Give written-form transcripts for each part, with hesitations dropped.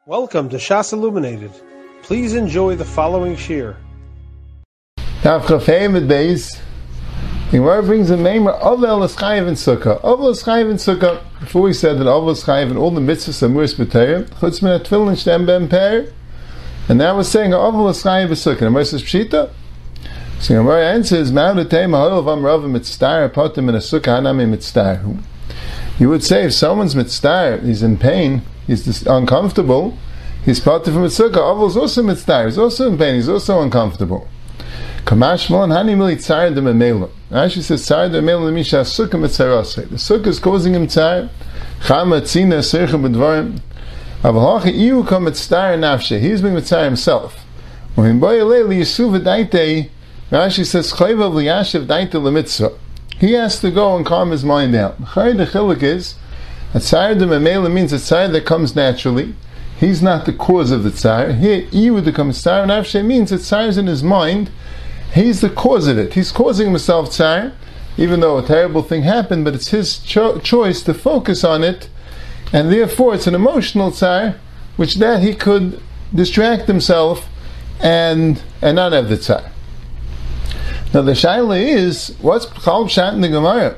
Welcome to Shas Illuminated. Please enjoy the following shir. Tav Chafayim at Beis. The Gemara brings a name of Ovel is Chayiv in Sukkah. Ovel is Chayiv in Sukkah. Before we said that Ovel is Chayiv in all the mitzvahs and Muris B'Teir, Chutz Min HaTfilin Shtem Ben Per, and now we're saying Ovel is Chayiv in Sukkah. The Gemara says Pshita. So the Gemara answers, Ma'u L'Tei Ma'ol Vam Rav Mitztar Potem in a Sukkah Hanami Mitztar. You would say if someone's Mitztar, he's in pain, he's uncomfortable, he's part from a sukkah. Ovel is also mitzvah. He's also in pain. He's also uncomfortable. Kamashmon hani mili tzar de memela. Rashi says tzar de memela misha sukkah mitzarasei. The sukkah is causing him tzar. Chama tzina sercha b'dvarim. Avalacha iu kam mitzar nafshe. He's being mitzar himself. When boyalei liyisuv daitei, Rashi says chayvav liyashiv daitei lemitzvah. He has to go and calm his mind down. Chay the chiluk is a tzar de memela means a tzar that comes naturally. He's not the cause of the tsar. Here, Iyu the Kamsar Nafshe means that tsar is in his mind. He's the cause of it. He's causing himself tsar, even though a terrible thing happened, but it's his choice to focus on it, and therefore it's an emotional tsar, which that he could distract himself and not have the tsar. Now the shaila is, what's Chal Pshat in the Gemara?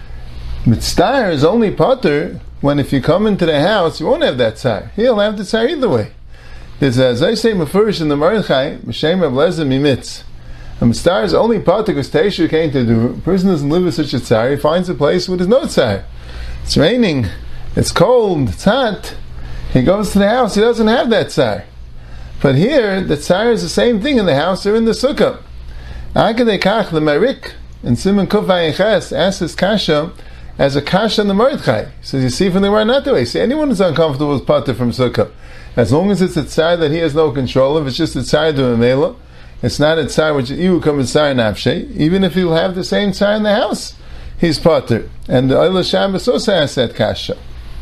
Mitzvah is only potter when if you come into the house, you won't have that tsar. He'll have the tsar either way. There's, as I say, Mefurish in the Mordechai, M'shem Rav Lezer Mimitz. A mitzvah is only potter because Teishu came to do. A person doesn't live with such a tsar. He finds a place where there's no tsar. It's raining, it's cold, it's hot. He goes to the house, he doesn't have that tsar. But here, the tsar is the same thing in the house or in the sukkah. Akadei Kach, the Marik, in Simon Kuf Ayin asks his kasha, as a kasha in the Mordechai. He says, you see from the Gemara not the way. See, anyone who's uncomfortable with pater from sukkah, as long as it's a tsar that he has no control of, it's just a tsar to memela, it's not a tsar which you come with tsar nafshe, even if he'll have the same tsar in the house, he's pater. And the Oila Shabbos also has that kasha.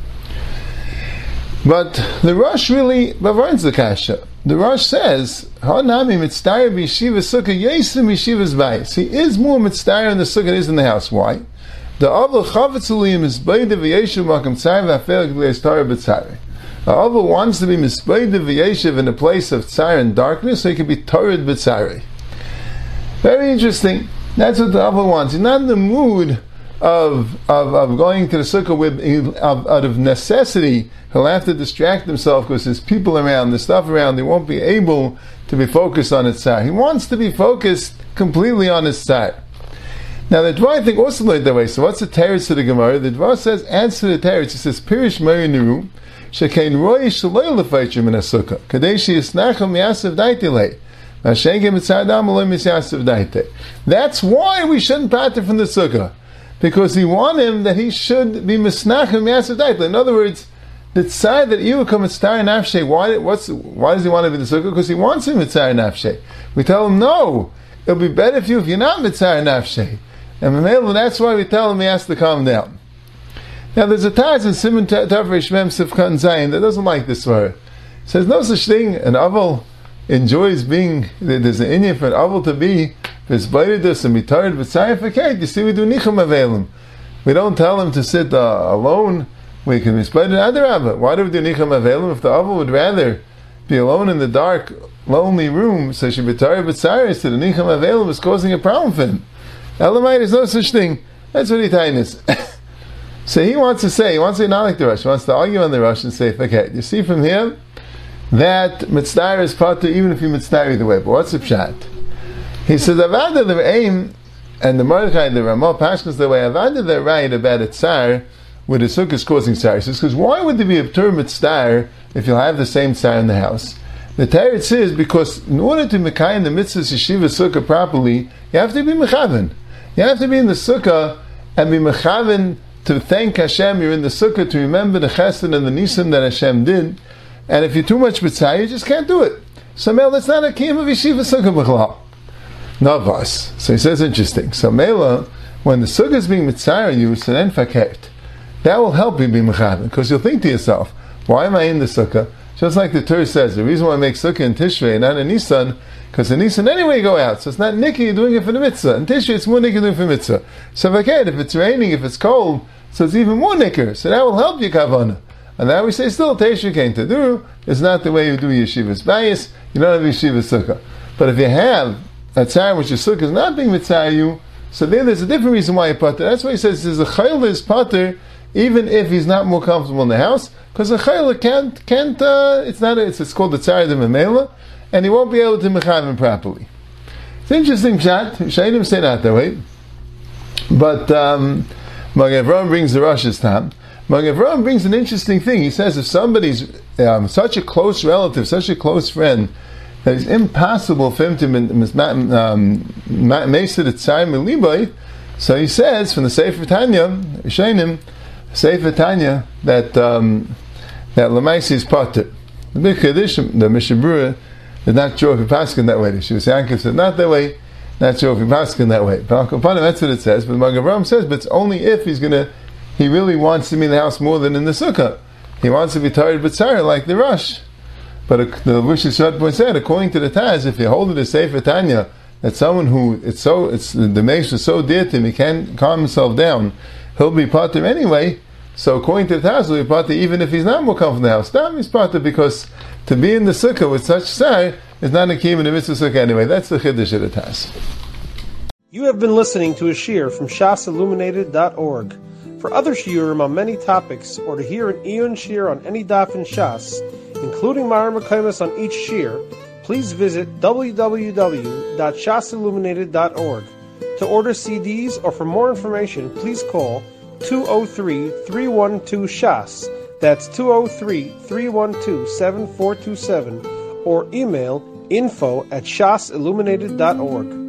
But the Rosh really bavarns the kasha. The Rosh says, Hanami mitzvah b'yeshiva sukkah yesim yeshiva's bayis. He is more mitzvah in the sukkah than is in the house. Why? The Ovel Chavetzulim is Beide V'Yeshiv Makam Tzar V'Afelik V'Yestar B'Tzar. The Ovel wants to be Misbeide V'Yeshiv in a place of Tzar and darkness, so he can be Torah B'Tzar. Very interesting. That's what the Ovel wants. He's not in the mood of going to the sukkah with out of necessity. He'll have to distract himself because there's people around, there's stuff around. He won't be able to be focused on his Tzar. He wants to be focused completely on his Tzar. Now the Dvar I think also learned that way. So what's the teretz to the Gemara? The Dvar says, answer the teretz. It says, Pirish Meri Neru, Shekein Roy Shaloy Lefaychim in a Sukkah, Kadeshi Yisnacham Yasav Daitile, Mashenke Mitzadam Aloy Misyasav Daite. That's why we shouldn't pater from the Sukkah. Because he want him that he should be Misnacham Yasav Daite. In other words, the tzar that you come Mitzar Nafshe, why does he want to be in the Sukkah? Because he wants him Mitzar Nafshe. We tell him, no, it'll be better for you if you're not Mitzar Nafshe. And that's why we tell him he has to calm down. Now there's a Taz in Simon Tavrish Mem Sivkan Zayin that doesn't like this word. It says no such thing. An Aval enjoys being, there's an Indian for an Aval to be Vizbaidus and be tired with Sayifakat. You see, we do Nicham Avelim. We don't tell him to sit alone. We can be Vizbaidus Adarabah. Why do we do Nicham Avelim? If the Aval would rather be alone in the dark, lonely room, so she be tired with Sayifakat, so the Nicham Avelim is causing a problem for him. Elamite is no such thing. That's what he is. So he wants to say not like the Rosh. He wants to argue on the Rosh and say, okay, you see from here that mitzvah is pater even if you mitzvah either way. But what's the pshat? He says, Avada the aim and the Mordechai, the Ramah Pashkas the way Avada the right about a tsar where the sukkah is causing tsar. He says, because why would there be a ptur mitzvah if you'll have the same tsar in the house? The teretz is because in order to mekayim the mitzvah yeshiva sukkah properly, you have to be mechaven. You have to be in the sukkah and be mechaven to thank Hashem. You're in the sukkah to remember the chesed and the nisim that Hashem did. And if you're too much mitzvah, you just can't do it. So, Mel, that's not a kiyum of yeshiva sukkah b'chlal. Navas. So he says, interesting. So, Mela, when the sukkah is being mitzvah on you, so then fakert. That will help you be mechaven. Because you'll think to yourself, why am I in the sukkah? Just like the Torah says, the reason why I make sukkah in Tishrei and not in Nisan, because in Nisan anyway you go out, so it's not Nikki, you're doing it for the mitzvah. In Tishrei it's more Nikki doing it for mitzvah. So if it's raining, if it's cold, so it's even more Nicker. So that will help you kavanah. And now we say still Teisha Kein Taduru is not the way you do Yeshivas Bayis. You don't have Yeshivas Sukkah. But if you have a tzar which your Sukkah is not being mitzayir you, so there's a different reason why you pater. That's why he says there's a chayla is pater even if he's not more comfortable in the house, because a chayla can't it's called the tzar de memela, and he won't be able to mechav him properly. It's interesting pshat. Shainim say not that way, but Magen Avraham brings the Rosh's tam. Magen Avraham brings an interesting thing. He says if somebody's such a close relative, such a close friend, that it's impossible for him to mesa the tzar miliboy. So he says from the Sefer Tanya, Shainim, Sefer Tanya, that Lamaisi is pater. The Big Kaddish, the Mishnah Berurah, is not sure if he paskin that way. The Shivas Yankov said not that way. Not sure if he paskin that way. But that's what it says. But Magen Avraham says, but it's only if he really wants to be in the house more than in the sukkah. He wants to be tired but tzara like the Rosh. But the Rosh Hashanah point said, according to the Taz, if you hold it as Sefer Tanya, that someone who the mesh is so dear to him, he can't calm himself down, he'll be pater anyway. So according to the Taz, he'll be pater even if he's not more comfortable in the house. Now he's pater because to be in the sukkah with such tzar is not a kiyum in the mitzvah sukkah anyway. That's the chiddush of the Taz. You have been listening to a shiur from shasilluminated.org. For other shiurim on many topics, or to hear an iyun shiur on any daf in Shas, including Mareh Mekomos on each shiur, please visit www.shasilluminated.org. To order CDs or for more information, please call 203-312-SHAS. That's 203-312-7427, or email info@shasilluminated.org.